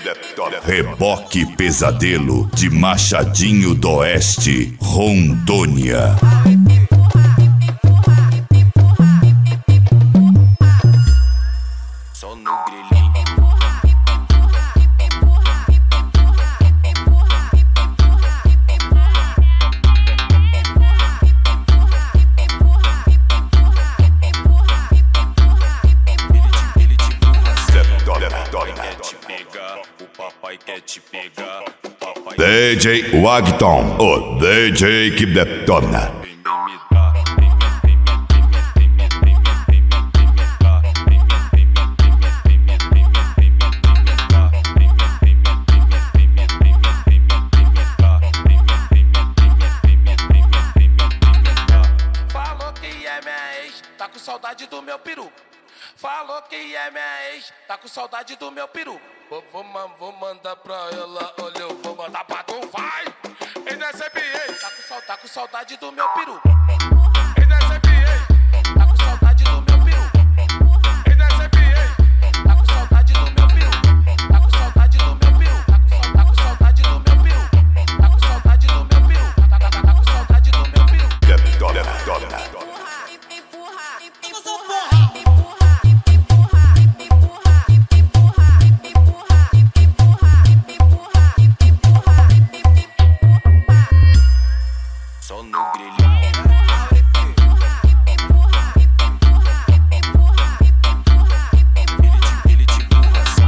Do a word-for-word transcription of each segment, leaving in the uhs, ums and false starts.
Reboque Pesadelo de Machadinho d'Oeste, Rondônia. Só no grilinho. Quer te pegar, o papai D J Wagton, o D J que detona. Falou que é minha ex, tá com saudade do meu peru. Falou que é minha ex, tá com saudade do meu peru. Vou, vou, vou mandar pra ela, olha, eu vou mandar pra tu, vai! Ex S B A, tá com, tá com saudade do meu peru. Ex S B A, tá com saudade do meu peru. Ex S B A, tá com saudade do meu peru. Tá com saudade do meu peru. Tá com saudade do meu peru. Tá com saudade do meu peru. Tá, tá, tá, tá com saudade do meu peru. Detona, detona. Só no grilinho. Ele te, ele te empurra só.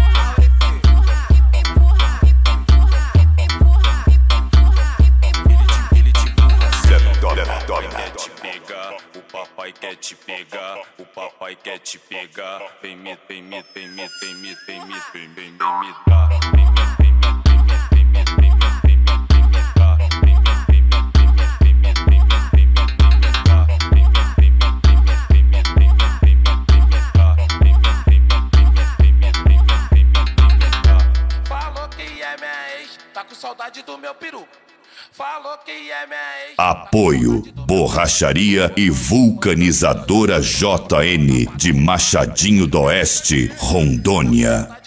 Ele te, ele te empurra só. O papai quer te pegar, o papai quer te pegar, o papai quer te pegar. Vem me, vem me, vem me, vem me, vem me, vem, vem, vem me dar. Vem me, vem me, vem me, vem me, vem me, vem me, vem me dar. Vem me, vem me, vem me, vem me, vem me, vem me, vem me dar. Vem me, vem me, vem me, vem me, vem me, vem me, vem me dar. Vem me, vem me, vem me, vem me, vem me, vem me, vem me dar. Falou que é minha ex, tá com saudade do meu peru. Falou que é minha ex. Apoio Borracharia e Vulcanizadora J N de Machadinho d'Oeste, Rondônia.